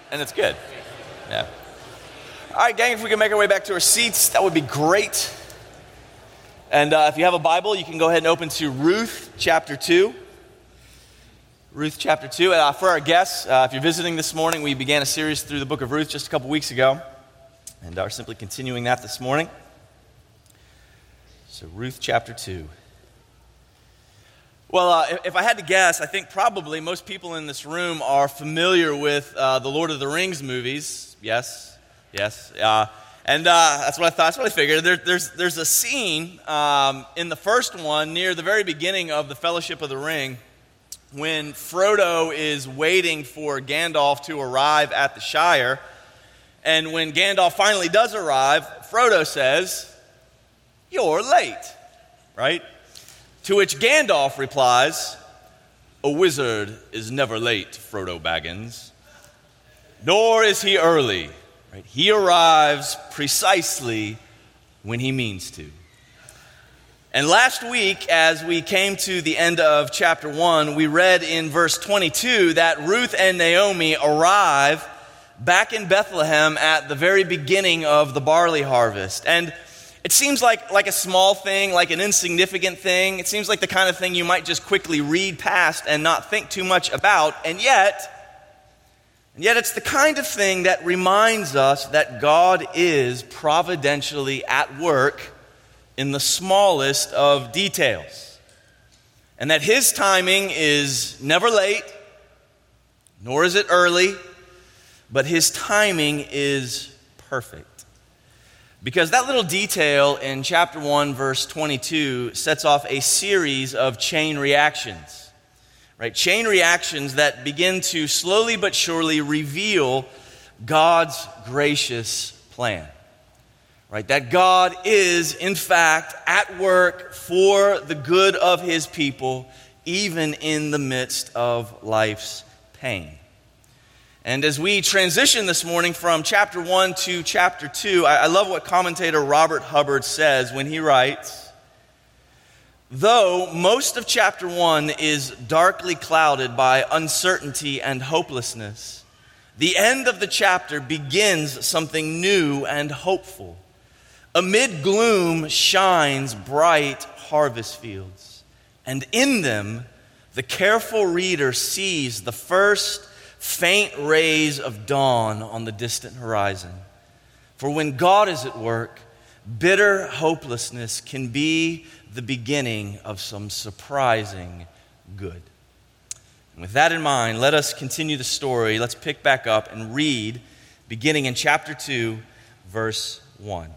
and it's good. Yeah. All right, gang, if we can make our way back to our seats, that would be great. And if you have a Bible, you can go ahead and open to Ruth chapter 2. Ruth chapter 2. For our guests, if you're visiting this morning, we began a series through the book of Ruth just a couple weeks ago, and are simply continuing that this morning. So Ruth chapter 2. Well, if I had to guess, I think probably most people in this room are familiar with the Lord of the Rings movies. Yes. And that's what I thought. That's what I figured. There's a scene in the first one near the very beginning of the Fellowship of the Ring when Frodo is waiting for Gandalf to arrive at the Shire. And when Gandalf finally does arrive, Frodo says, "You're late," right? To which Gandalf replies, "A wizard is never late, Frodo Baggins. Nor is he early. Right? He arrives precisely when he means to." And last week, as we came to the end of chapter 1, we read in verse 22 that Ruth and Naomi arrive back in Bethlehem at the very beginning of the barley harvest. And it seems like a small thing, like an insignificant thing. It seems like the kind of thing you might just quickly read past and not think too much about. And yet it's the kind of thing that reminds us that God is providentially at work in the smallest of details. And that His timing is never late, nor is it early, but His timing is perfect. Because that little detail in chapter 1, verse 22 sets off a series of chain reactions, right? Chain reactions that begin to slowly but surely reveal God's gracious plan, right? That God is, in fact, at work for the good of His people, even in the midst of life's pain. And as we transition this morning from chapter 1 to chapter 2, I love what commentator Robert Hubbard says when he writes, "Though most of chapter 1 is darkly clouded by uncertainty and hopelessness, the end of the chapter begins something new and hopeful. Amid gloom shines bright harvest fields, and in them the careful reader sees the first faint rays of dawn on the distant horizon. For when God is at work, bitter hopelessness can be the beginning of some surprising good." And with that in mind, let us continue the story. Let's pick back up and read, beginning in chapter 2, verse 1.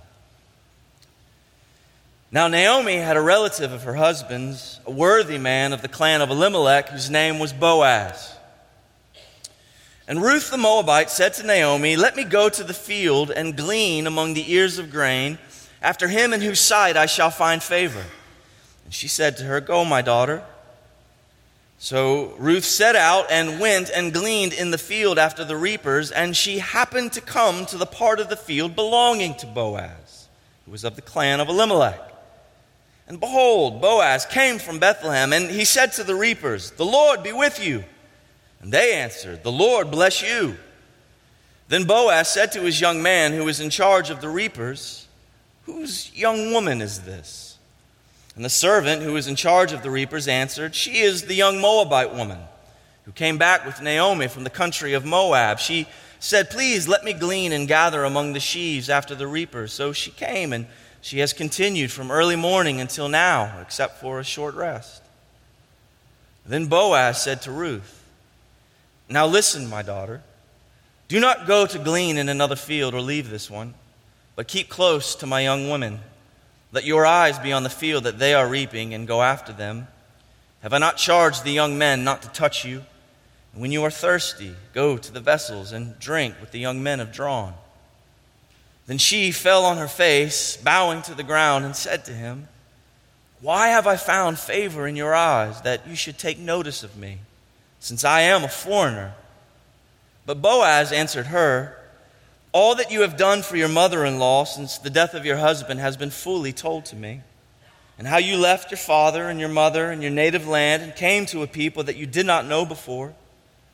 Now Naomi had a relative of her husband's, a worthy man of the clan of Elimelech, whose name was Boaz. And Ruth the Moabite said to Naomi, "Let me go to the field and glean among the ears of grain, after him in whose sight I shall find favor." And she said to her, "Go, my daughter." So Ruth set out and went and gleaned in the field after the reapers, and she happened to come to the part of the field belonging to Boaz, who was of the clan of Elimelech. And behold, Boaz came from Bethlehem, and he said to the reapers, "The Lord be with you." And they answered, "The Lord bless you." Then Boaz said to his young man who was in charge of the reapers, "Whose young woman is this?" And the servant who was in charge of the reapers answered, "She is the young Moabite woman who came back with Naomi from the country of Moab. She said, 'Please let me glean and gather among the sheaves after the reapers.' So she came, and she has continued from early morning until now, except for a short rest." Then Boaz said to Ruth, "Now listen, my daughter. Do not go to glean in another field or leave this one, but keep close to my young women. Let your eyes be on the field that they are reaping and go after them. Have I not charged the young men not to touch you? And when you are thirsty, go to the vessels and drink what the young men have drawn." Then she fell on her face, bowing to the ground, and said to him, "Why have I found favor in your eyes that you should take notice of me, since I am a foreigner?" But Boaz answered her, "All that you have done for your mother-in-law since the death of your husband has been fully told to me, and how you left your father and your mother and your native land and came to a people that you did not know before.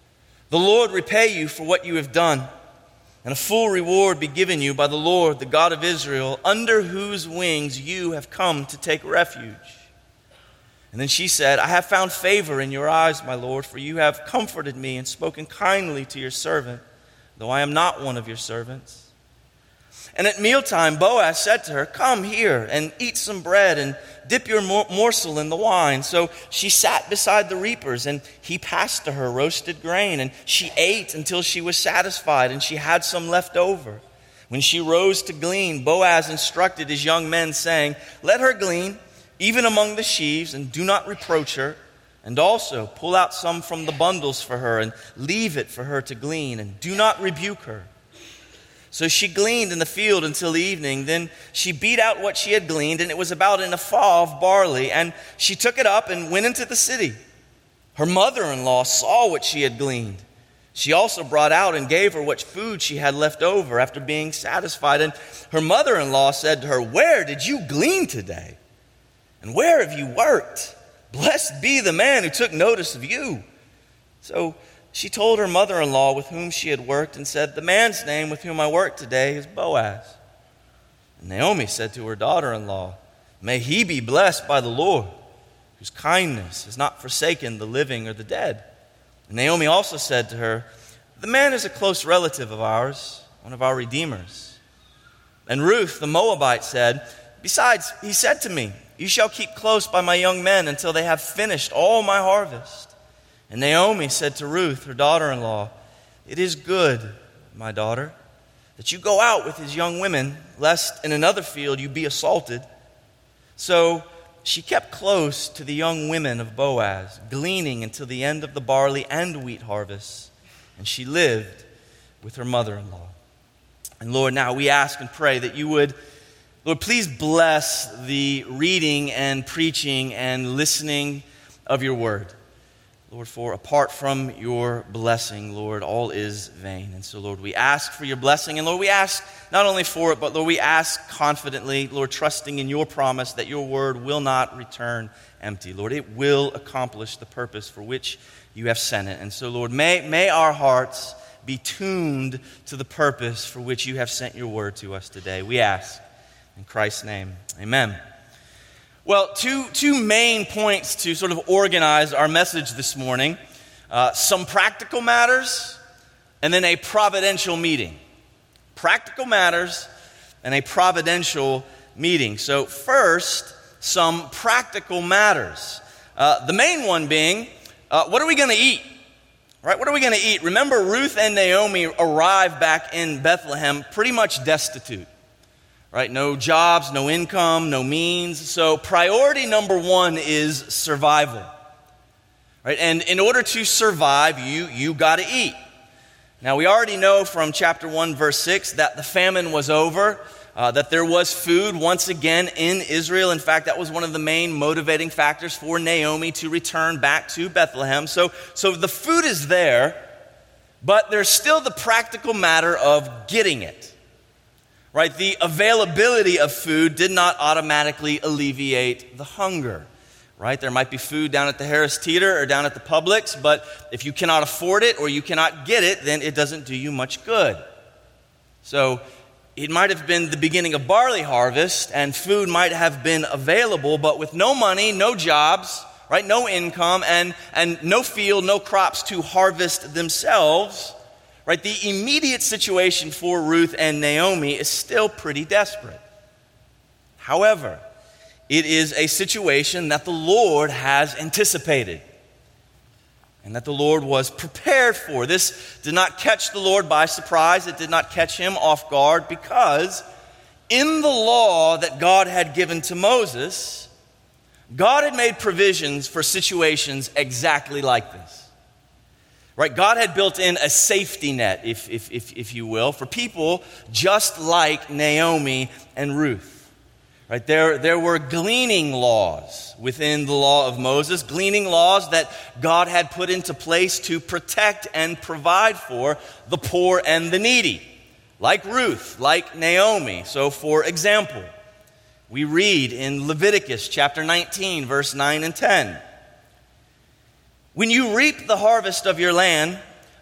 The Lord repay you for what you have done, and a full reward be given you by the Lord, the God of Israel, under whose wings you have come to take refuge." And then she said, "I have found favor in your eyes, my Lord, for you have comforted me and spoken kindly to your servant, though I am not one of your servants." And at mealtime, Boaz said to her, "Come here and eat some bread and dip your morsel in the wine." So she sat beside the reapers, and he passed to her roasted grain, and she ate until she was satisfied, and she had some left over. When she rose to glean, Boaz instructed his young men, saying, "Let her glean, even among the sheaves, and do not reproach her. And also pull out some from the bundles for her, and leave it for her to glean, and do not rebuke her." So she gleaned in the field until evening. Then she beat out what she had gleaned, and it was about an ephah of barley. And she took it up and went into the city. Her mother-in-law saw what she had gleaned. She also brought out and gave her what food she had left over after being satisfied. And her mother-in-law said to her, "Where did you glean today? And where have you worked? Blessed be the man who took notice of you." So she told her mother-in-law with whom she had worked and said, "The man's name with whom I work today is Boaz." And Naomi said to her daughter-in-law, "May he be blessed by the Lord, whose kindness has not forsaken the living or the dead." And Naomi also said to her, "The man is a close relative of ours, one of our redeemers." And Ruth the Moabite said, "Besides, he said to me, 'You shall keep close by my young men until they have finished all my harvest.'" And Naomi said to Ruth, her daughter-in-law, "It is good, my daughter, that you go out with his young women, lest in another field you be assaulted." So she kept close to the young women of Boaz, gleaning until the end of the barley and wheat harvests, and she lived with her mother-in-law. And Lord, now we ask and pray that you would, Lord, please bless the reading and preaching and listening of your word. Lord, for apart from your blessing, Lord, all is vain. And so, Lord, we ask for your blessing. And Lord, we ask not only for it, but Lord, we ask confidently, Lord, trusting in your promise that your word will not return empty. Lord, it will accomplish the purpose for which you have sent it. And so, Lord, may our hearts be tuned to the purpose for which you have sent your word to us today. We ask in Christ's name, amen. Well, two main points to sort of organize our message this morning. Some practical matters, and then a providential meeting. Practical matters and a providential meeting. So first, some practical matters. The main one being, what are we going to eat? Right? What are we going to eat? Remember, Ruth and Naomi arrived back in Bethlehem pretty much destitute. Right? No jobs, no income, no means. So priority number one is survival. Right? And in order to survive, you got to eat. Now we already know from chapter 1, verse 6 that the famine was over, that there was food once again in Israel. In fact, that was one of the main motivating factors for Naomi to return back to Bethlehem. So the food is there, but there's still the practical matter of getting it. Right, the availability of food did not automatically alleviate the hunger. Right, there might be food down at the Harris Teeter or down at the Publix, but if you cannot afford it or you cannot get it, then it doesn't do you much good. So it might have been the beginning of barley harvest and food might have been available, but with no money, no jobs, right, no income, and no field, no crops to harvest themselves. Right, the immediate situation for Ruth and Naomi is still pretty desperate. However, it is a situation that the Lord has anticipated and that the Lord was prepared for. This did not catch the Lord by surprise. It did not catch him off guard because in the law that God had given to Moses, God had made provisions for situations exactly like this. Right, God had built in a safety net, if you will, for people just like Naomi and Ruth. Right, there were gleaning laws within the law of Moses, gleaning laws that God had put into place to protect and provide for the poor and the needy, like Ruth, like Naomi. So, for example, we read in Leviticus chapter 19, verse 9 and 10. "When you reap the harvest of your land,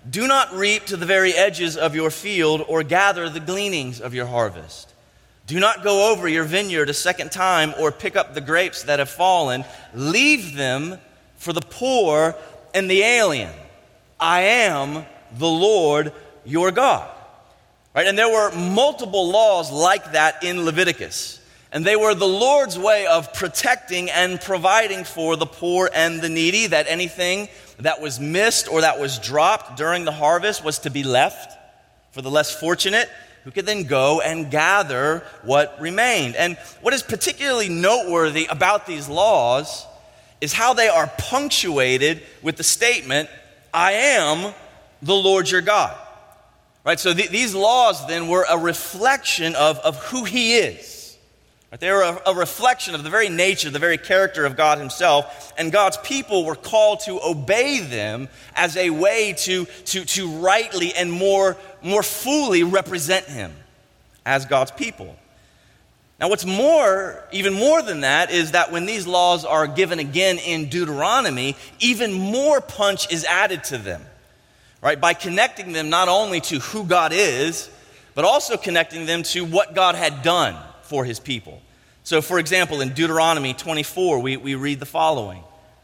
Do not reap to the very edges of your field or gather the gleanings of your harvest. Do not go over your vineyard a second time or pick up the grapes that have fallen. Leave them for the poor and the alien. I am the Lord your God. Right? And there were multiple laws like that in Leviticus. And they were the Lord's way of protecting and providing for the poor and the needy, that anything that was missed or that was dropped during the harvest was to be left for the less fortunate, who could then go and gather what remained. And what is particularly noteworthy about these laws is how they are punctuated with the statement, I am the Lord your God. Right? So these laws then were a reflection of who he is. Right? They were a reflection of the very nature, the very character of God himself, and God's people were called to obey them as a way to rightly and more fully represent him as God's people. Now what's even more than that, is that when these laws are given again in Deuteronomy, even more punch is added to them, right? By connecting them not only to who God is, but also connecting them to what God had done for his people. So for example, in Deuteronomy 24, we read the following.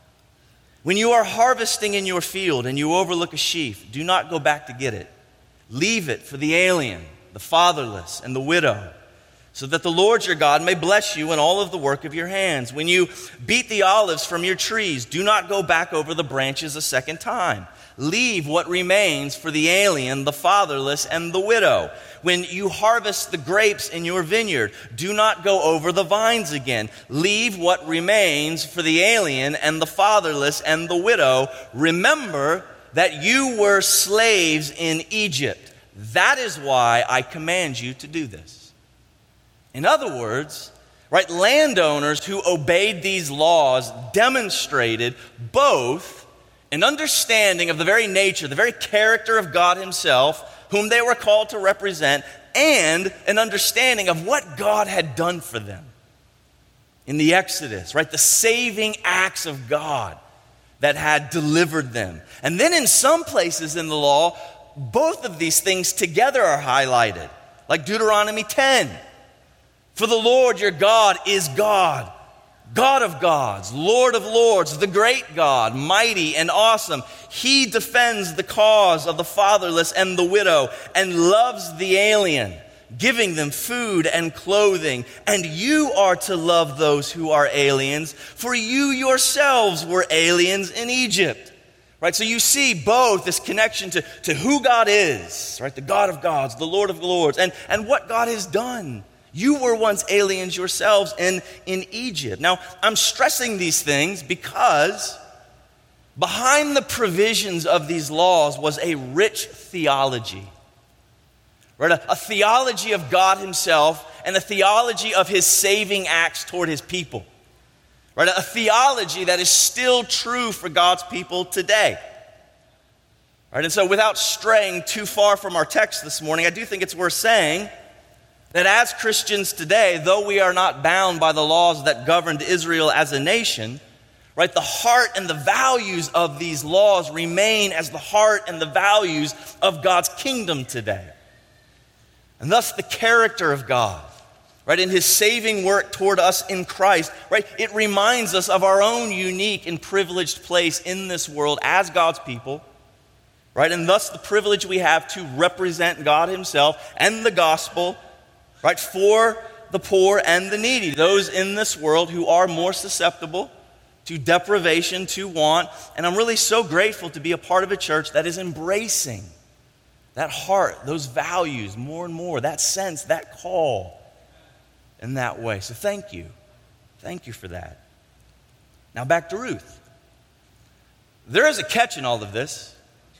When you are harvesting in your field and you overlook a sheaf, do not go back to get it. Leave it for the alien, the fatherless, and the widow, so that the Lord your God may bless you in all of the work of your hands. When you beat the olives from your trees, do not go back over the branches a second time. Leave what remains for the alien, the fatherless, and the widow. When you harvest the grapes in your vineyard, do not go over the vines again. Leave what remains for the alien and the fatherless and the widow. Remember that you were slaves in Egypt. That is why I command you to do this. In other words, right, landowners who obeyed these laws demonstrated both an understanding of the very nature, the very character of God himself, whom they were called to represent, and an understanding of what God had done for them in the Exodus, right? The saving acts of God that had delivered them. And then in some places in the law, both of these things together are highlighted, like Deuteronomy 10. For the Lord your God is God, God of gods, Lord of lords, the great God, mighty and awesome. He defends the cause of the fatherless and the widow and loves the alien, giving them food and clothing. And you are to love those who are aliens, for you yourselves were aliens in Egypt. Right, so you see both this connection to who God is, right? The God of gods, the Lord of lords, and what God has done. You were once aliens yourselves in Egypt. Now, I'm stressing these things because behind the provisions of these laws was a rich theology. Right? A theology of God himself and a theology of his saving acts toward his people. Right? A theology that is still true for God's people today. Right? And so without straying too far from our text this morning, I do think it's worth saying that as Christians today, though we are not bound by the laws that governed Israel as a nation, right, the heart and the values of these laws remain as the heart and the values of God's kingdom today. And thus the character of God, right, in his saving work toward us in Christ, right, it reminds us of our own unique and privileged place in this world as God's people, right, and thus the privilege we have to represent God himself and the gospel, right, for the poor and the needy, those in this world who are more susceptible to deprivation, to want. And I'm really so grateful to be a part of a church that is embracing that heart, those values more and more, that sense, that call in that way. So thank you. Thank you for that. Now back to Ruth. There is a catch in all of this.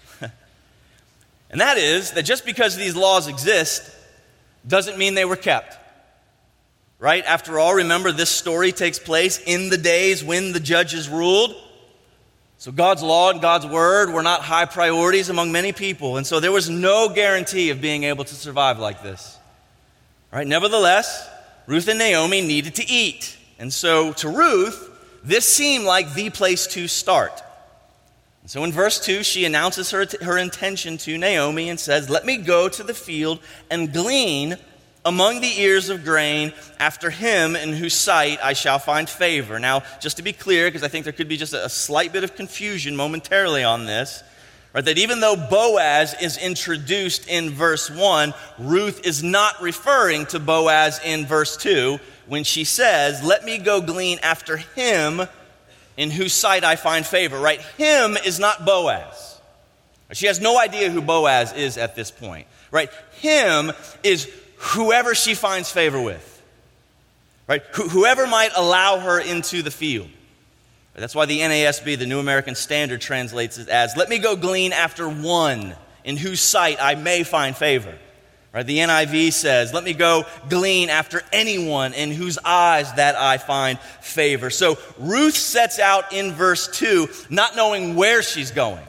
And that is that just because these laws exist doesn't mean they were kept. Right? After all, remember, this story takes place in the days when the judges ruled. So God's law and God's word were not high priorities among many people. And so there was no guarantee of being able to survive like this. Right? Nevertheless, Ruth and Naomi needed to eat. And so to Ruth, this seemed like the place to start. So in verse 2, she announces her intention to Naomi and says, "Let me go to the field and glean among the ears of grain after him in whose sight I shall find favor." Now, just to be clear, because I think there could be just a slight bit of confusion momentarily on this, right, that even though Boaz is introduced in verse 1, Ruth is not referring to Boaz in verse 2 when she says, "Let me go glean after him in whose sight I find favor," right? Him is not Boaz. She has no idea who Boaz is at this point, right? Him is whoever she finds favor with, right? Whoever might allow her into the field. That's why the NASB, the New American Standard, translates it as, "Let me go glean after one in whose sight I may find favor." Right? The NIV says, "Let me go glean after anyone in whose eyes that I find favor." So Ruth sets out in verse 2 not knowing where she's going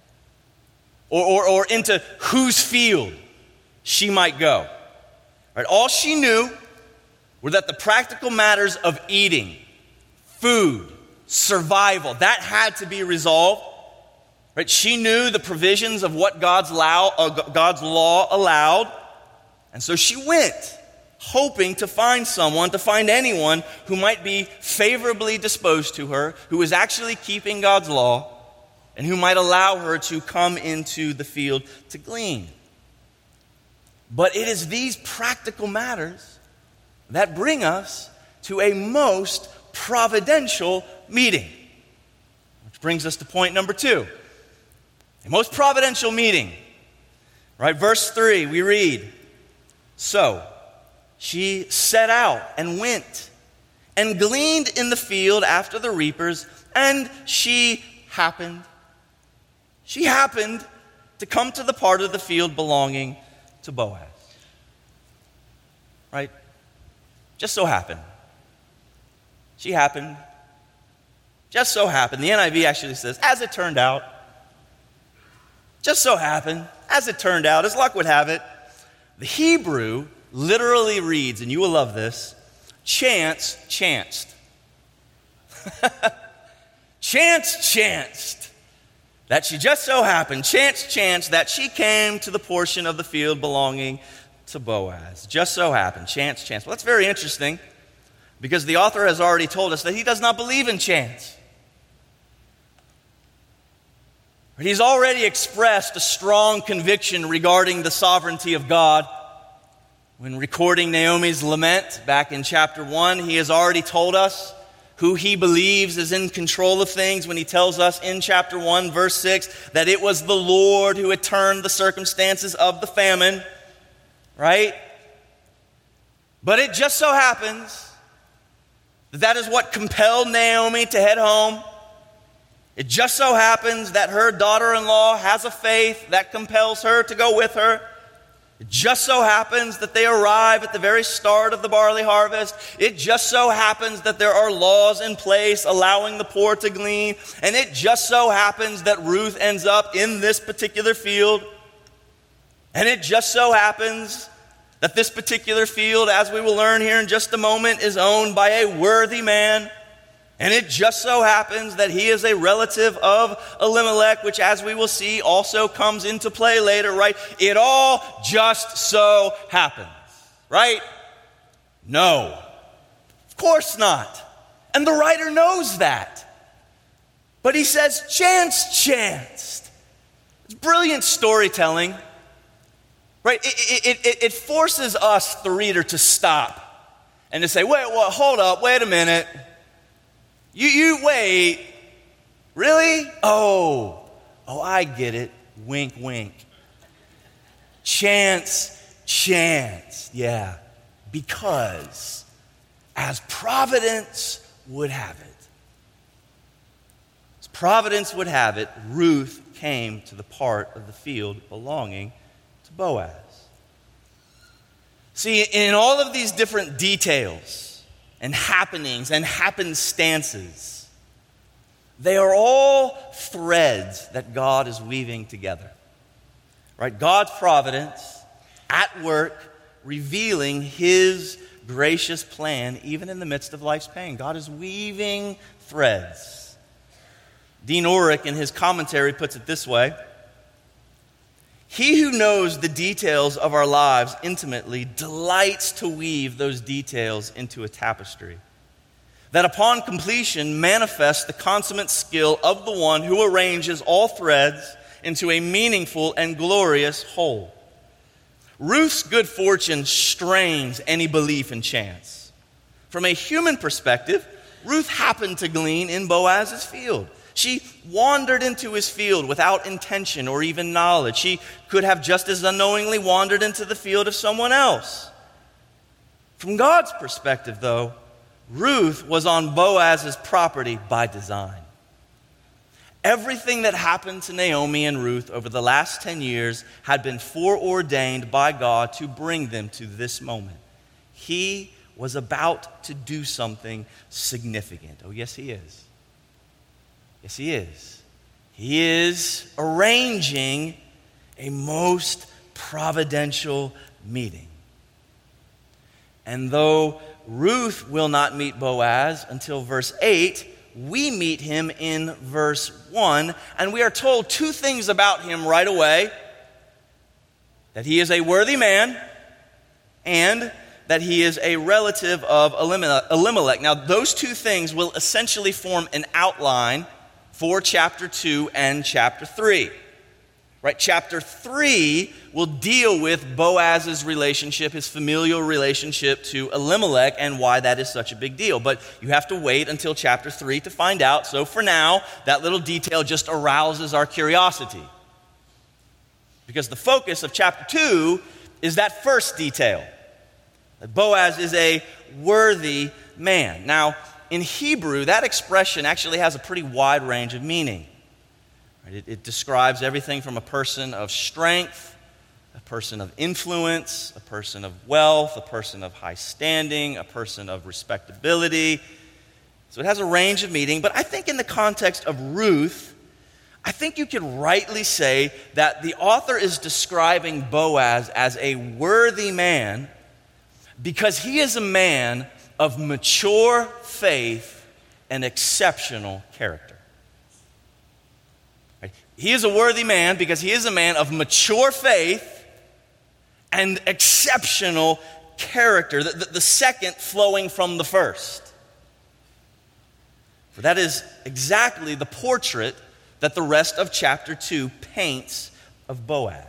or into whose field she might go. Right? All she knew were that the practical matters of eating, food, survival, that had to be resolved. Right? She knew the provisions of what God's law allowed. And so she went, hoping to find anyone who might be favorably disposed to her, who was actually keeping God's law, and who might allow her to come into the field to glean. But it is these practical matters that bring us to a most providential meeting. Which brings us to point number 2. A most providential meeting. Right, verse 3, we read, "So she set out and went and gleaned in the field after the reapers, and she happened to come to the part of the field belonging to Boaz." Right? Just so happened. She happened. Just so happened. The NIV actually says, "As it turned out." Just so happened. As it turned out. As luck would have it. The Hebrew literally reads, and you will love this, "chance chanced." Chance chanced that she just so happened, chance chanced that she came to the portion of the field belonging to Boaz. Just so happened, chance chanced. Well, that's very interesting because the author has already told us that he does not believe in chance. He's already expressed a strong conviction regarding the sovereignty of God. When recording Naomi's lament back in chapter 1, he has already told us who he believes is in control of things when he tells us in chapter 1, verse 6, that it was the Lord who had turned the circumstances of the famine, right? But it just so happens that is what compelled Naomi to head home. It just so happens that her daughter-in-law has a faith that compels her to go with her. It just so happens that they arrive at the very start of the barley harvest. It just so happens that there are laws in place allowing the poor to glean. And it just so happens that Ruth ends up in this particular field. And it just so happens that this particular field, as we will learn here in just a moment, is owned by a worthy man. And it just so happens that he is a relative of Elimelech, which, as we will see, also comes into play later, right? It all just so happens, right? No, of course not. And the writer knows that. But he says, chance chanced. It's brilliant storytelling, right? It forces us, the reader, to stop and to say, hold up, wait a minute. You wait, really? Oh, I get it. Wink, wink. Chance, yeah. Because as providence would have it, Ruth came to the part of the field belonging to Boaz. See, in all of these different details and happenings and happenstances, they are all threads that God is weaving together. Right? God's providence at work, revealing his gracious plan even in the midst of life's pain. God is weaving threads. Dean Orrick, in his commentary, puts it this way: he who knows the details of our lives intimately delights to weave those details into a tapestry that upon completion manifests the consummate skill of the one who arranges all threads into a meaningful and glorious whole. Ruth's good fortune strains any belief in chance. From a human perspective, Ruth happened to glean in Boaz's field. She wandered into his field without intention or even knowledge. She could have just as unknowingly wandered into the field of someone else. From God's perspective, though, Ruth was on Boaz's property by design. Everything that happened to Naomi and Ruth over the last 10 years had been foreordained by God to bring them to this moment. He was about to do something significant. Oh, yes, he is. Yes, he is. He is arranging a most providential meeting. And though Ruth will not meet Boaz until verse 8, we meet him in verse 1, and we are told two things about him right away: that he is a worthy man, and that he is a relative of Elimelech. Now, those two things will essentially form an outline for chapter 2 and chapter 3. Right? Chapter 3 will deal with Boaz's relationship, his familial relationship to Elimelech, and why that is such a big deal. But you have to wait until chapter 3 to find out. So for now, that little detail just arouses our curiosity. Because the focus of chapter 2 is that first detail, that Boaz is a worthy man. Now, in Hebrew, that expression actually has a pretty wide range of meaning. It describes everything from a person of strength, a person of influence, a person of wealth, a person of high standing, a person of respectability. So it has a range of meaning. But I think in the context of Ruth, I think you could rightly say that the author is describing Boaz as a worthy man because he is a man of mature faith and exceptional character. He is a worthy man because he is a man of mature faith and exceptional character, the second flowing from the first. For that is exactly the portrait that the rest of chapter 2 paints of Boaz.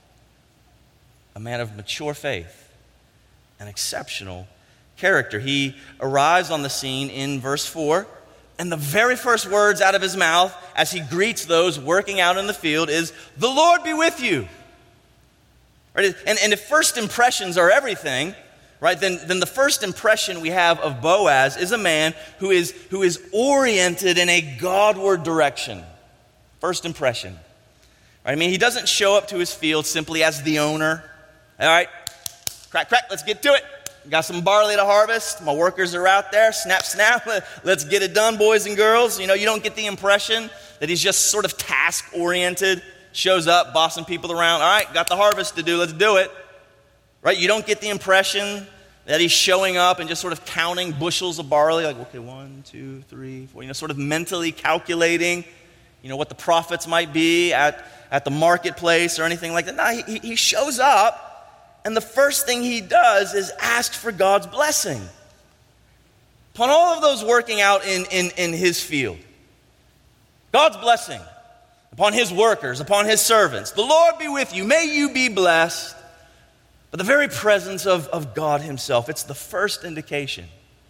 A man of mature faith and exceptional character. He arrives on the scene in verse 4, and the very first words out of his mouth as he greets those working out in the field is, "The Lord be with you." Right? And if first impressions are everything, right, then the first impression we have of Boaz is a man who is oriented in a Godward direction. First impression. Right? I mean, he doesn't show up to his field simply as the owner. All right, crack, let's get to it. Got some barley to harvest. My workers are out there. Snap, snap. Let's get it done, boys and girls. You know, you don't get the impression that he's just sort of task-oriented, shows up, bossing people around. All right, got the harvest to do. Let's do it. Right? You don't get the impression that he's showing up and just sort of counting bushels of barley. Like, okay, 1, 2, 3, 4. You know, sort of mentally calculating, you know, what the profits might be at the marketplace or anything like that. No, he shows up. And the first thing he does is ask for God's blessing upon all of those working out in his field. God's blessing upon his workers, upon his servants. The Lord be with you. May you be blessed. But the very presence of God himself, it's the first indication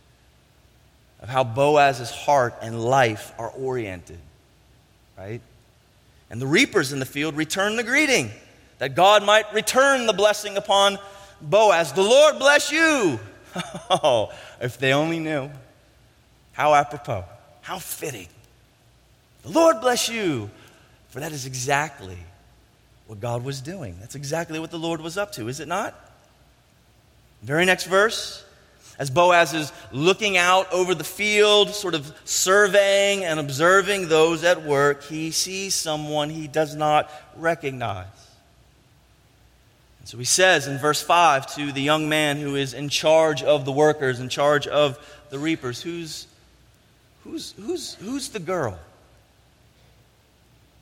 of how Boaz's heart and life are oriented, right? And the reapers in the field return the greeting, that God might return the blessing upon Boaz. The Lord bless you. Oh, if they only knew. How apropos. How fitting. The Lord bless you. For that is exactly what God was doing. That's exactly what the Lord was up to, is it not? Very next verse. As Boaz is looking out over the field, sort of surveying and observing those at work, he sees someone he does not recognize. So he says in verse 5 to the young man who is in charge of the workers, in charge of the reapers, who's the girl?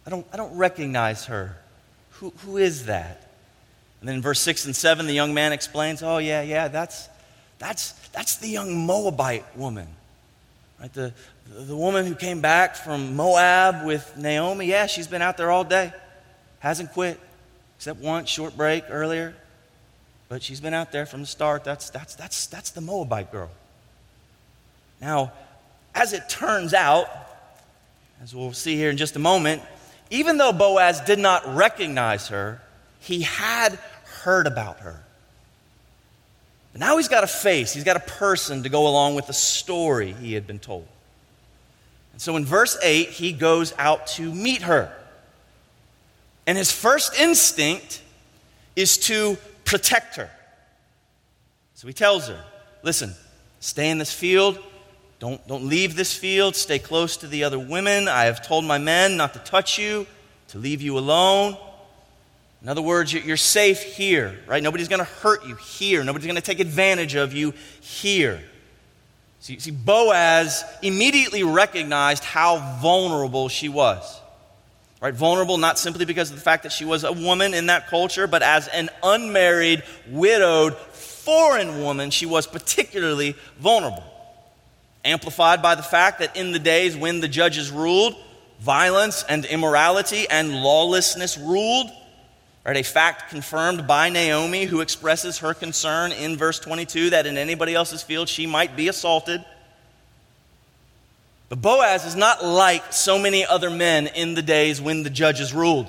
I don't recognize her. Who is that? And then in verse 6 and 7, the young man explains, oh, yeah, that's the young Moabite woman. Right? The woman who came back from Moab with Naomi, yeah, she's been out there all day. Hasn't quit, except one short break earlier. But she's been out there from the start. That's the Moabite girl. Now, as it turns out, as we'll see here in just a moment, even though Boaz did not recognize her, he had heard about her. But now he's got a face, he's got a person to go along with the story he had been told. And so in verse 8, he goes out to meet her. And his first instinct is to protect her. So he tells her, listen, stay in this field. Don't leave this field. Stay close to the other women. I have told my men not to touch you, to leave you alone. In other words, you're safe here, right? Nobody's going to hurt you here. Nobody's going to take advantage of you here. See, Boaz immediately recognized how vulnerable she was. Right? Vulnerable not simply because of the fact that she was a woman in that culture, but as an unmarried, widowed, foreign woman, she was particularly vulnerable. Amplified by the fact that in the days when the judges ruled, violence and immorality and lawlessness ruled. Right, a fact confirmed by Naomi, who expresses her concern in verse 22 that in anybody else's field she might be assaulted. But Boaz is not like so many other men in the days when the judges ruled.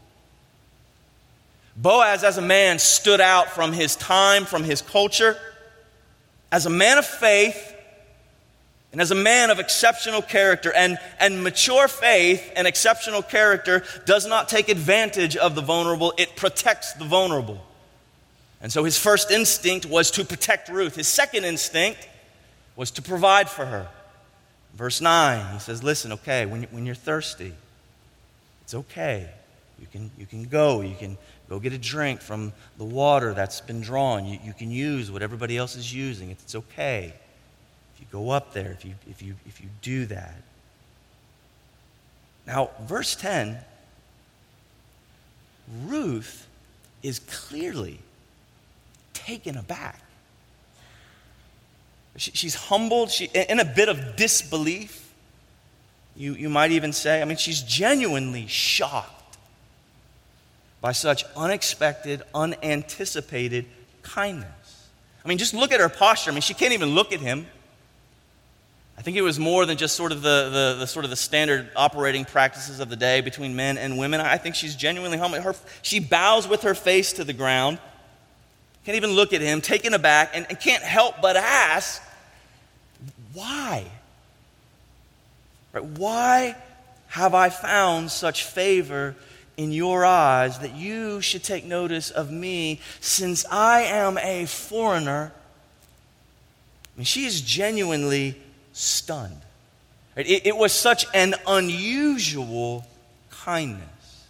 Boaz, as a man, stood out from his time, from his culture, as a man of faith, and as a man of exceptional character. And mature faith and exceptional character does not take advantage of the vulnerable, it protects the vulnerable. And so his first instinct was to protect Ruth. His second instinct was to provide for her. Verse 9, he says, listen, okay, when you're thirsty, it's okay. You can go get a drink from the water that's been drawn. You can use what everybody else is using. It's okay. If you go up there, if you do that. Now, verse 10, Ruth is clearly taken aback. She's humbled, in a bit of disbelief. You might even say, she's genuinely shocked by such unexpected, unanticipated kindness. Just look at her posture. She can't even look at him. I think it was more than just sort of the standard operating practices of the day between men and women. I think she's genuinely humble. She bows with her face to the ground, can't even look at him, taken aback, and can't help but ask, why? Right? Why have I found such favor in your eyes that you should take notice of me since I am a foreigner? She is genuinely stunned. It was such an unusual kindness.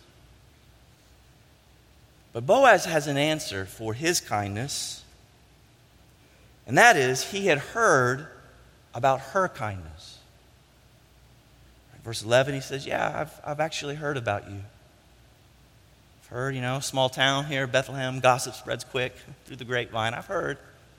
But Boaz has an answer for his kindness, and that is he had heard about her kindness. Verse 11, he says, yeah, I've actually heard about you. I've heard, small town here, Bethlehem, gossip spreads quick through the grapevine. I've heard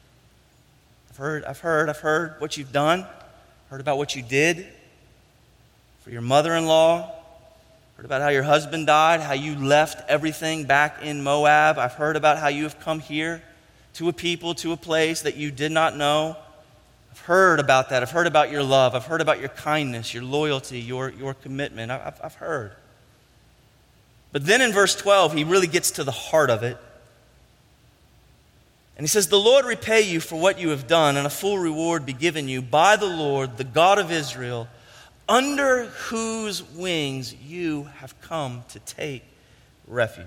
what you've done. Heard about what you did for your mother-in-law. Heard about how your husband died, how you left everything back in Moab. I've heard about how you have come here to a people, to a place that you did not know. I've heard about that. I've heard about your love. I've heard about your kindness, your loyalty, your commitment. I've heard. But then in verse 12, he really gets to the heart of it. And he says, the Lord repay you for what you have done, and a full reward be given you by the Lord, the God of Israel, under whose wings you have come to take refuge.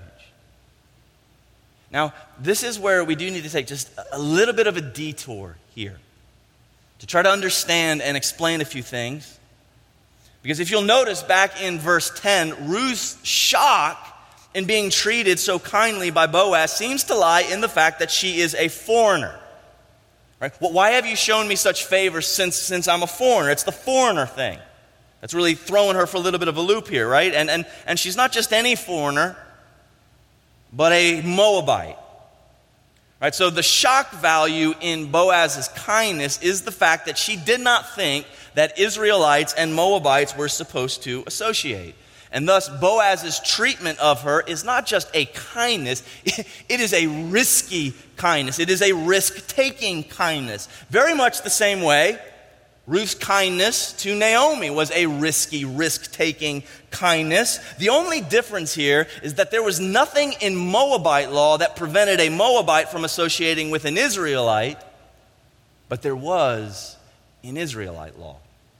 Now, this is where we do need to take just a little bit of a detour here to try to understand and explain a few things. Because if you'll notice back in verse 10, Ruth's shock in being treated so kindly by Boaz seems to lie in the fact that she is a foreigner. Right? Well, why have you shown me such favor since I'm a foreigner? It's the foreigner thing. That's really throwing her for a little bit of a loop here, right? And she's not just any foreigner, but a Moabite. Right, so the shock value in Boaz's kindness is the fact that she did not think that Israelites and Moabites were supposed to associate. And thus, Boaz's treatment of her is not just a kindness, it is a risky kindness. It is a risk-taking kindness. Very much the same way Ruth's kindness to Naomi was a risky, risk-taking kindness. The only difference here is that there was nothing in Moabite law that prevented a Moabite from associating with an Israelite, but there was in Israelite law.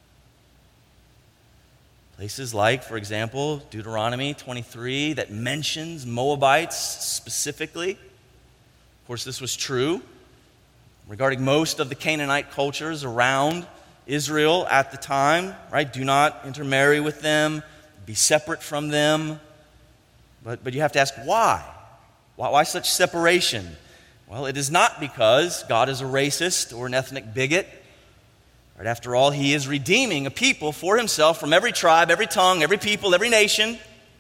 Places like, for example, Deuteronomy 23 that mentions Moabites specifically. Of course, this was true regarding most of the Canaanite cultures around Israel at the time, right? Do not intermarry with them, be separate from them. But you have to ask why? Why such separation? Well, it is not because God is a racist or an ethnic bigot. Right? After all, he is redeeming a people for himself from every tribe, every tongue, every people, every nation.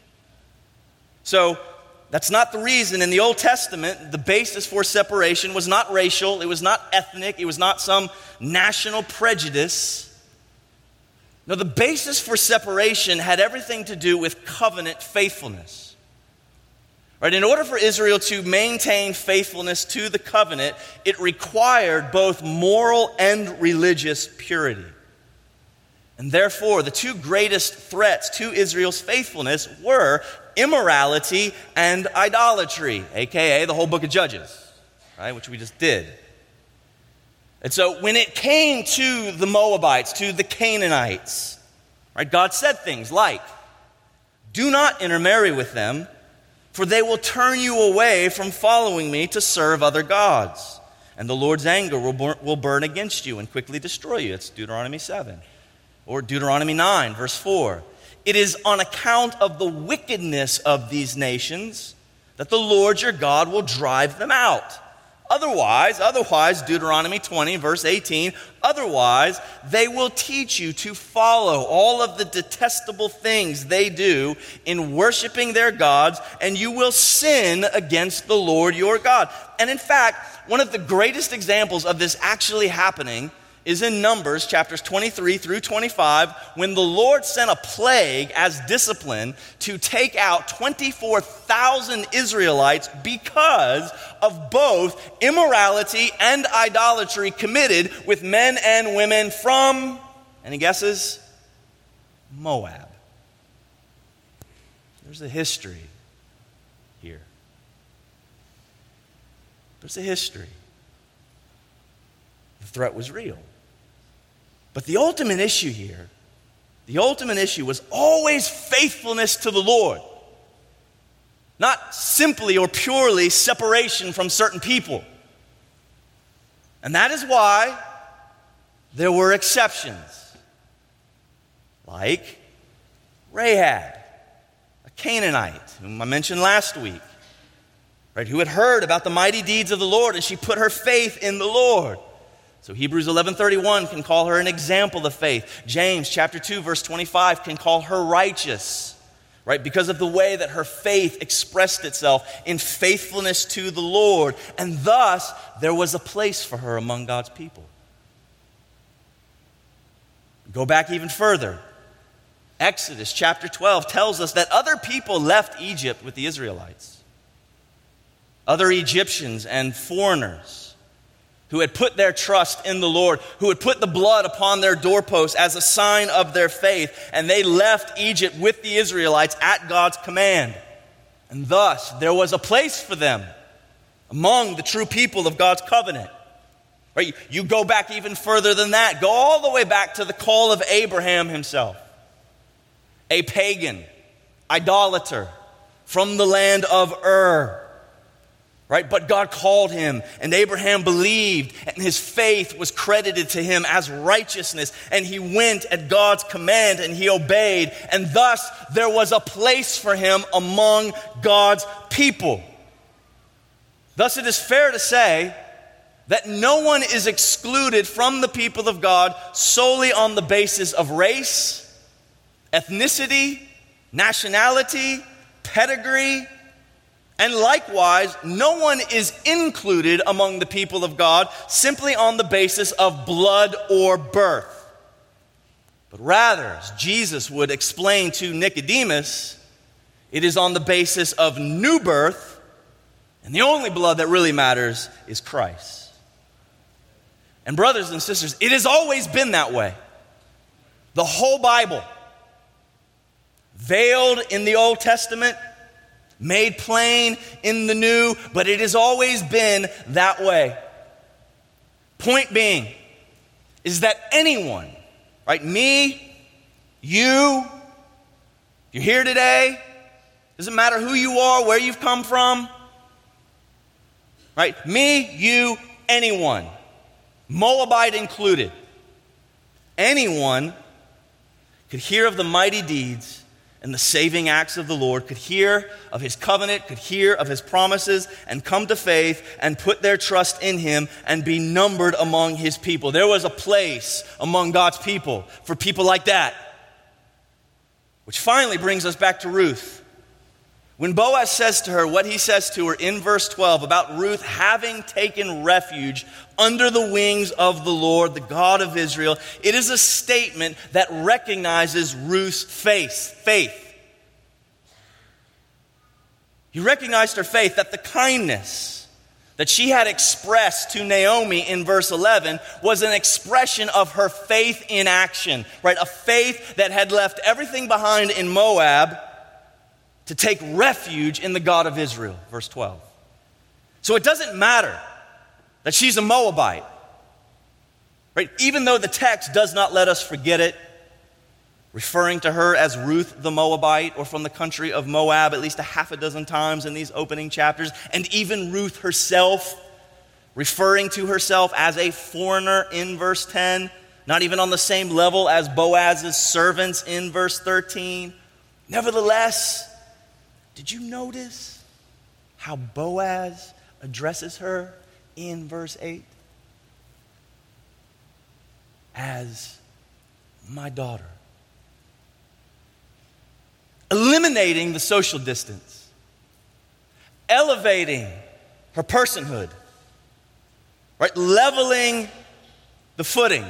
So that's not the reason. In the Old Testament, the basis for separation was not racial, it was not ethnic, it was not some national prejudice. No, the basis for separation had everything to do with covenant faithfulness. Right? In order for Israel to maintain faithfulness to the covenant, it required both moral and religious purity. And therefore, the two greatest threats to Israel's faithfulness were immorality and idolatry, aka the whole book of Judges, right, which we just did. And so when it came to the Moabites, to the Canaanites, right, God said things like, "Do not intermarry with them, for they will turn you away from following me to serve other gods. And the Lord's anger will burn against you and quickly destroy you." It's Deuteronomy 7. Or Deuteronomy 9, verse 4. "It is on account of the wickedness of these nations that the Lord your God will drive them out. Otherwise, Deuteronomy 20, verse 18, otherwise they will teach you to follow all of the detestable things they do in worshiping their gods, and you will sin against the Lord your God." And in fact, one of the greatest examples of this actually happening is in Numbers chapters 23 through 25, when the Lord sent a plague as discipline to take out 24,000 Israelites because of both immorality and idolatry committed with men and women from, any guesses? Moab. There's a history here. There's a history. The threat was real. But the ultimate issue here, was always faithfulness to the Lord. Not simply or purely separation from certain people. And that is why there were exceptions. Like Rahab, a Canaanite, whom I mentioned last week, right, who had heard about the mighty deeds of the Lord, and she put her faith in the Lord. So Hebrews 11:31 can call her an example of faith. James chapter 2 verse 25 can call her righteous, right? Because of the way that her faith expressed itself in faithfulness to the Lord. And thus, there was a place for her among God's people. Go back even further. Exodus chapter 12 tells us that other people left Egypt with the Israelites. Other Egyptians and foreigners who had put their trust in the Lord, who had put the blood upon their doorposts as a sign of their faith, and they left Egypt with the Israelites at God's command. And thus, there was a place for them among the true people of God's covenant. Right? You go back even further than that. Go all the way back to the call of Abraham himself, a pagan, idolater from the land of Ur. Right? But God called him, and Abraham believed, and his faith was credited to him as righteousness, and he went at God's command, and he obeyed, and thus there was a place for him among God's people. Thus it is fair to say that no one is excluded from the people of God solely on the basis of race, ethnicity, nationality, pedigree, and likewise, no one is included among the people of God simply on the basis of blood or birth. But rather, as Jesus would explain to Nicodemus, it is on the basis of new birth, and the only blood that really matters is Christ. And brothers and sisters, it has always been that way. The whole Bible, veiled in the Old Testament, made plain in the New, but it has always been that way. Point being is that anyone, right, me, you, you're here today, doesn't matter who you are, where you've come from, right, me, you, anyone, Moabite included, anyone could hear of the mighty deeds and the saving acts of the Lord, could hear of his covenant, could hear of his promises, and come to faith and put their trust in him and be numbered among his people. There was a place among God's people for people like that. Which finally brings us back to Ruth. When Boaz says to her what he says to her in verse 12 about Ruth having taken refuge under the wings of the Lord, the God of Israel, it is a statement that recognizes Ruth's faith. He recognized her faith, that the kindness that she had expressed to Naomi in verse 11 was an expression of her faith in action, right? A faith that had left everything behind in Moab to take refuge in the God of Israel, verse 12. So it doesn't matter that she's a Moabite, right? Even though the text does not let us forget it, referring to her as Ruth the Moabite or from the country of Moab at least a half a dozen times in these opening chapters, and even Ruth herself referring to herself as a foreigner in verse 10, not even on the same level as Boaz's servants in verse 13. Nevertheless, did you notice how Boaz addresses her in verse 8? As my daughter. Eliminating the social distance. Elevating her personhood. Right? Leveling the footing.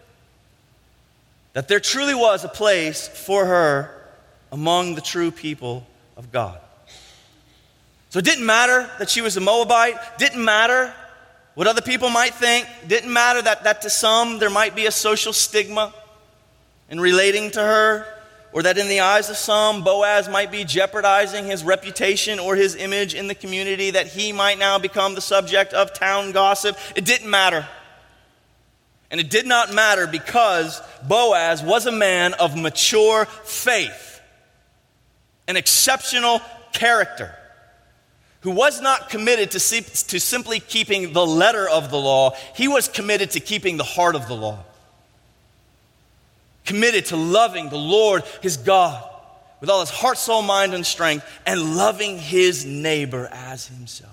That there truly was a place for her among the true people of God. So it didn't matter that she was a Moabite. Didn't matter what other people might think. Didn't matter that to some there might be a social stigma in relating to her, or that in the eyes of some Boaz might be jeopardizing his reputation or his image in the community, that he might now become the subject of town gossip. It didn't matter. And it did not matter because Boaz was a man of mature faith. An exceptional character who was not committed to simply keeping the letter of the law. He was committed to keeping the heart of the law. Committed to loving the Lord, his God, with all his heart, soul, mind, and strength, and loving his neighbor as himself.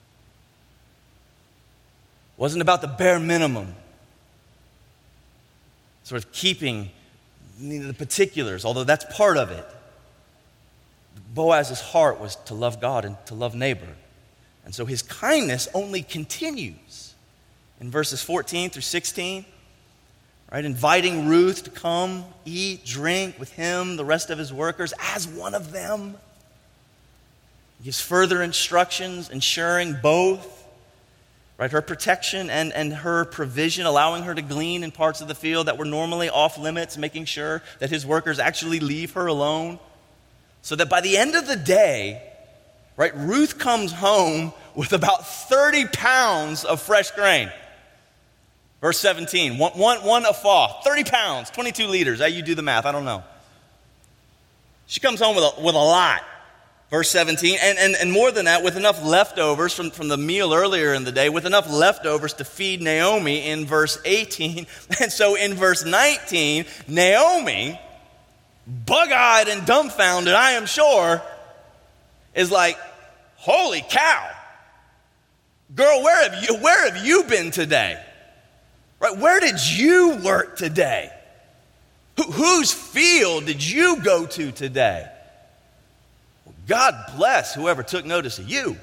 It wasn't about the bare minimum. Sort of keeping the particulars, although that's part of it. Boaz's heart was to love God and to love neighbor. And so his kindness only continues in verses 14 through 16, right? Inviting Ruth to come, eat, drink with him, the rest of his workers, as one of them. He gives further instructions, ensuring both, right, her protection and her provision, allowing her to glean in parts of the field that were normally off limits, making sure that his workers actually leave her alone. So that by the end of the day, right, Ruth comes home with about 30 pounds of fresh grain. Verse 17, one ephah, 30 pounds, 22 liters. How you do the math, I don't know. She comes home with a lot. Verse 17, and more than that, with enough leftovers from the meal earlier in the day, with enough leftovers to feed Naomi in verse 18. And so in verse 19, Naomi, bug-eyed and dumbfounded, I am sure, is like, holy cow. Girl, where have you been today? Right? Where did you work today? Whose field did you go to today? Well, God bless whoever took notice of you.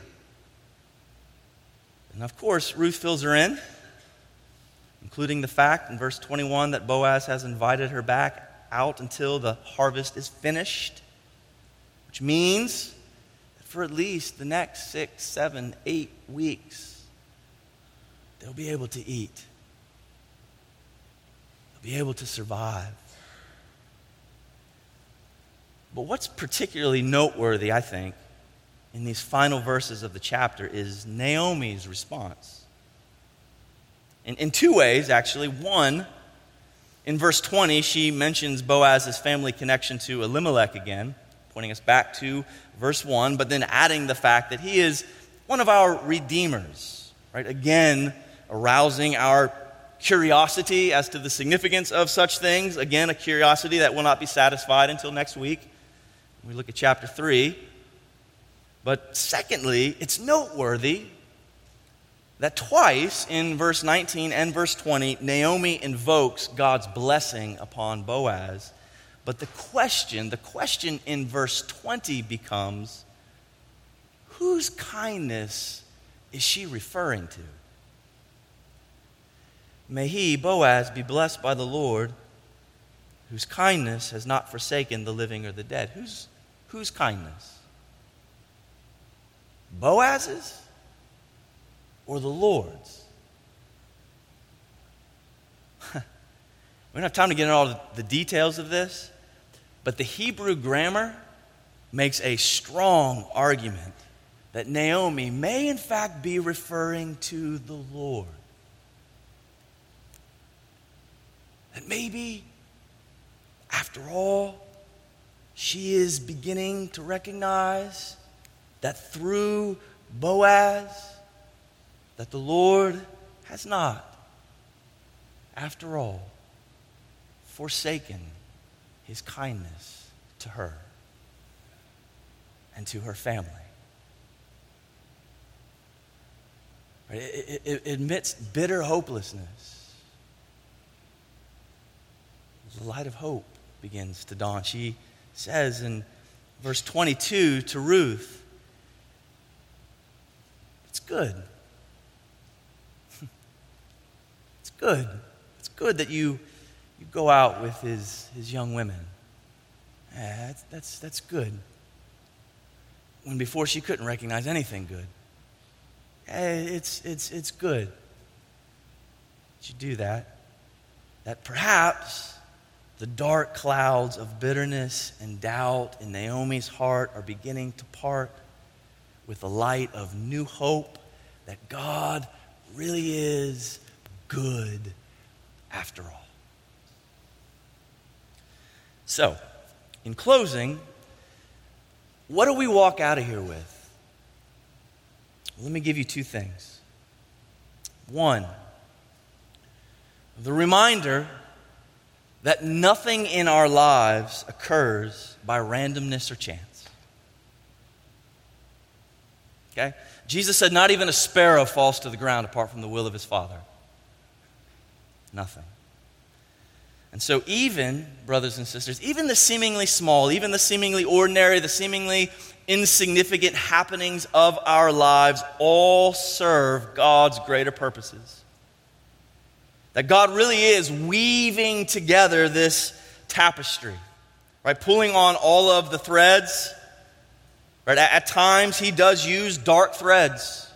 And of course, Ruth fills her in, including the fact in verse 21 that Boaz has invited her back out until the harvest is finished, which means that for at least the next 6, 7, 8 weeks, they'll be able to eat. They'll be able to survive. But what's particularly noteworthy, I think, in these final verses of the chapter is Naomi's response. In two ways, actually. One, in verse 20, she mentions Boaz's family connection to Elimelech again, pointing us back to verse 1, but then adding the fact that he is one of our redeemers, right? Again, arousing our curiosity as to the significance of such things. Again, a curiosity that will not be satisfied until next week when we look at chapter 3. But secondly, it's noteworthy that twice in verse 19 and verse 20, Naomi invokes God's blessing upon Boaz. But the question in verse 20 becomes, whose kindness is she referring to? May he, Boaz, be blessed by the Lord, whose kindness has not forsaken the living or the dead. Whose kindness? Boaz's or the Lord's? We don't have time to get into all the details of this, but the Hebrew grammar makes a strong argument that Naomi may in fact be referring to the Lord. That maybe, after all, she is beginning to recognize that through Boaz, that the Lord has not, after all, forsaken his kindness to her and to her family. Right? It admits bitter hopelessness. The light of hope begins to dawn. She says in verse 22 to Ruth, it's good. It's good. It's good that you go out with his young women. That's good. When before she couldn't recognize anything good. It's good that you do that. That perhaps the dark clouds of bitterness and doubt in Naomi's heart are beginning to part with the light of new hope that God really is good after all. So, in closing, what do we walk out of here with? Let me give you two things. One, the reminder that nothing in our lives occurs by randomness or chance. Okay? Jesus said not even a sparrow falls to the ground apart from the will of his Father. Nothing. And so even, brothers and sisters, even the seemingly small, even the seemingly ordinary, the seemingly insignificant happenings of our lives all serve God's greater purposes. That God really is weaving together this tapestry, right? Pulling on all of the threads. Right? At times, he does use dark threads.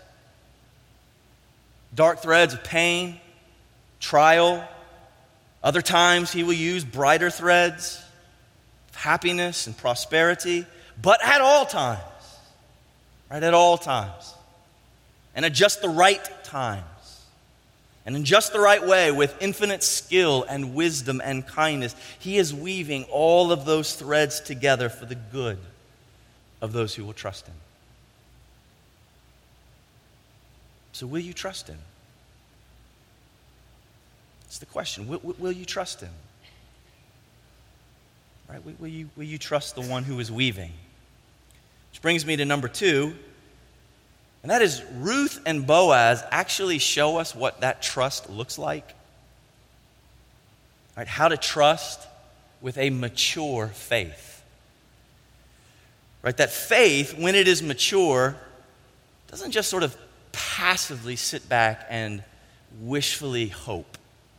Dark threads of pain, trial. Other times, he will use brighter threads of happiness and prosperity. But at all times, right? At all times. And at just the right times. And in just the right way, with infinite skill and wisdom and kindness, he is weaving all of those threads together for the good of those who will trust him. So will you trust him? It's the question. Will you trust him? Right? Will you trust the one who is weaving? Which brings me to number 2. And that is, Ruth and Boaz actually show us what that trust looks like. Right? How to trust with a mature faith. Right? That faith, when it is mature, doesn't just sort of passively sit back and wishfully hope.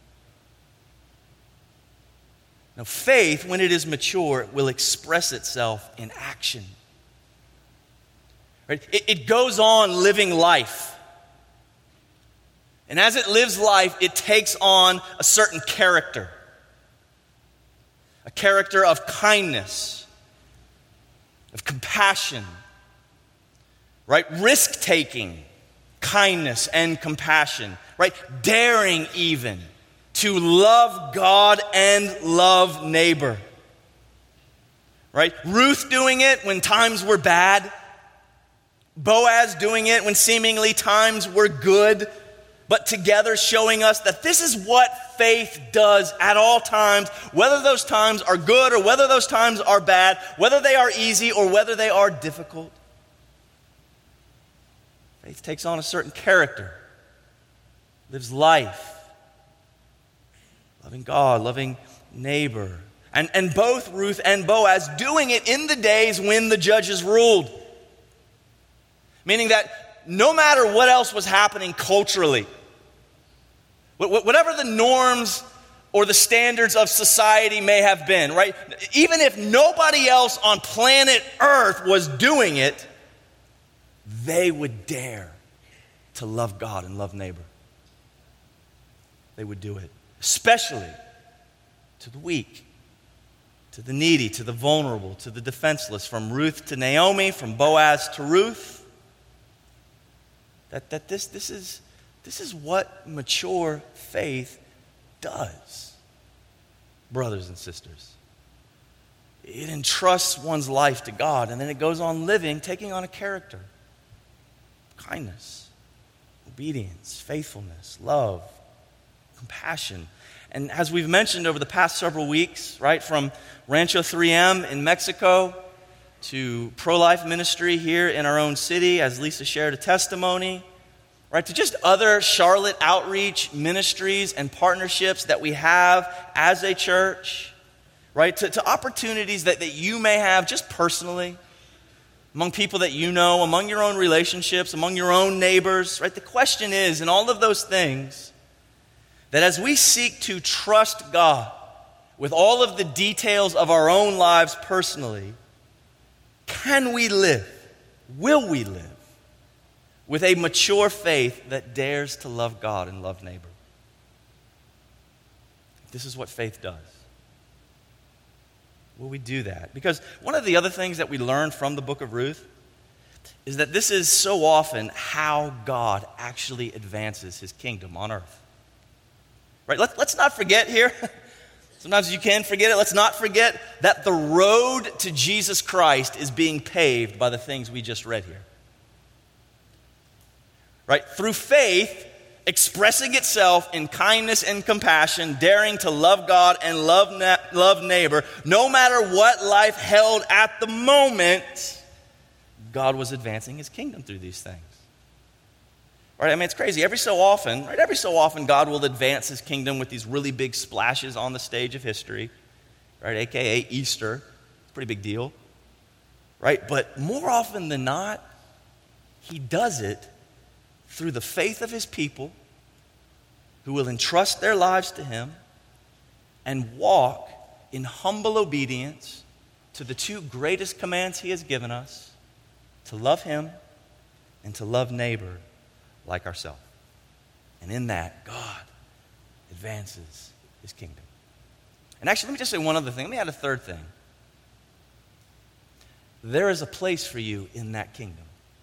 Now, faith, when it is mature, will express itself in action. Right? It goes on living life. And as it lives life, it takes on a certain character. A character of kindness, of compassion, right? Risk-taking, kindness and compassion, right? Daring even to love God and love neighbor, right? Ruth doing it when times were bad. Boaz doing it when seemingly times were good, but together showing us that this is what faith does at all times, whether those times are good or whether those times are bad, whether they are easy or whether they are difficult. Faith takes on a certain character, lives life, loving God, loving neighbor. And both Ruth and Boaz doing it in the days when the judges ruled. Meaning that no matter what else was happening culturally, whatever the norms or the standards of society may have been, right? Even if nobody else on planet Earth was doing it, they would dare to love God and love neighbor. They would do it, especially to the weak, to the needy, to the vulnerable, to the defenseless, from Ruth to Naomi, from Boaz to Ruth. That this is what mature faith does, brothers and sisters. It entrusts one's life to God, and then it goes on living, taking on a character. Kindness, obedience, faithfulness, love, compassion. And as we've mentioned over the past several weeks, right, from Rancho 3M in Mexico to pro-life ministry here in our own city, as Lisa shared a testimony, right, to just other Charlotte outreach ministries and partnerships that we have as a church, right, to opportunities that you may have just personally, among people that you know, among your own relationships, among your own neighbors, right? The question is, in all of those things, that as we seek to trust God with all of the details of our own lives personally, can we live, will we live, with a mature faith that dares to love God and love neighbor? This is what faith does. Will we do that? Because one of the other things that we learn from the book of Ruth is that this is so often how God actually advances his kingdom on earth. Right? Let's not forget here. Sometimes you can forget it. Let's not forget that the road to Jesus Christ is being paved by the things we just read here. Right? Through faith, expressing itself in kindness and compassion, daring to love God and love neighbor, no matter what life held at the moment, God was advancing his kingdom through these things. Right? I mean, it's crazy. Every so often, God will advance his kingdom with these really big splashes on the stage of history, right? AKA Easter. It's a pretty big deal, right? But more often than not, he does it through the faith of his people who will entrust their lives to him and walk in humble obedience to the two greatest commands he has given us, to love him and to love neighbor like ourselves. And in that, God advances his kingdom. And actually, let me just say one other thing. Let me add a third thing. There is a place for you in that kingdom.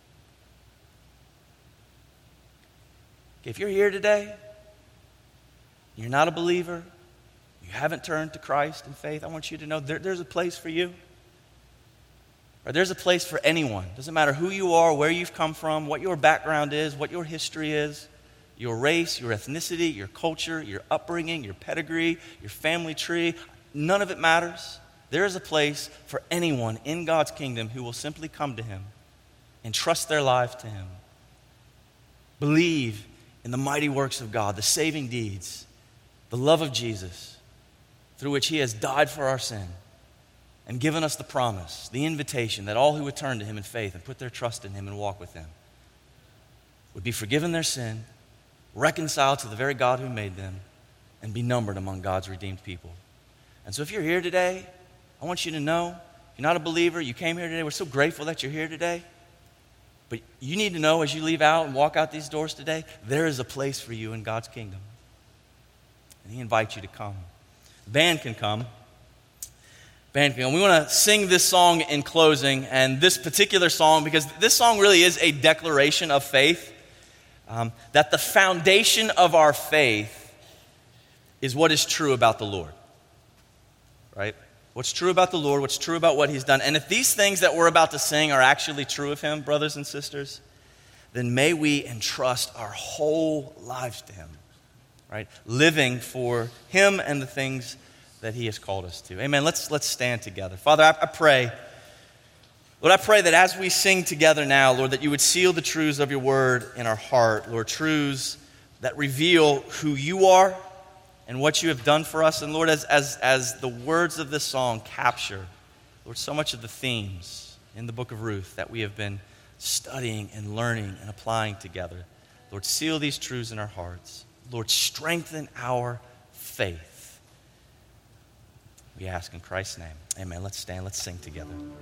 If you're here today, you're not a believer, you haven't turned to Christ in faith, I want you to know there's a place for you. Or there's a place for anyone. Doesn't matter who you are, where you've come from, what your background is, what your history is, your race, your ethnicity, your culture, your upbringing, your pedigree, your family tree. None of it matters. There is a place for anyone in God's kingdom who will simply come to him and trust their life to him. Believe in the mighty works of God, the saving deeds, the love of Jesus, through which he has died for our sin and given us the promise, the invitation that all who would turn to him in faith and put their trust in him and walk with him would be forgiven their sin, reconciled to the very God who made them, and be numbered among God's redeemed people. And so if you're here today, I want you to know, if you're not a believer, you came here today, we're so grateful that you're here today. But you need to know as you leave out and walk out these doors today, there is a place for you in God's kingdom. And he invites you to come. The band can come. We want to sing this song in closing, and this particular song, because this song really is a declaration of faith, that the foundation of our faith is what is true about the Lord, right? What's true about the Lord, what's true about what he's done. And if these things that we're about to sing are actually true of him, brothers and sisters, then may we entrust our whole lives to him, right? Living for him and the things that he has called us to. Amen. Let's stand together. Father, I pray, Lord, I pray that as we sing together now, Lord, that you would seal the truths of your word in our heart, Lord, truths that reveal who you are and what you have done for us. And Lord, as the words of this song capture, Lord, so much of the themes in the book of Ruth that we have been studying and learning and applying together, Lord, seal these truths in our hearts. Lord, strengthen our faith. We ask in Christ's name. Amen. Let's stand. Let's sing together.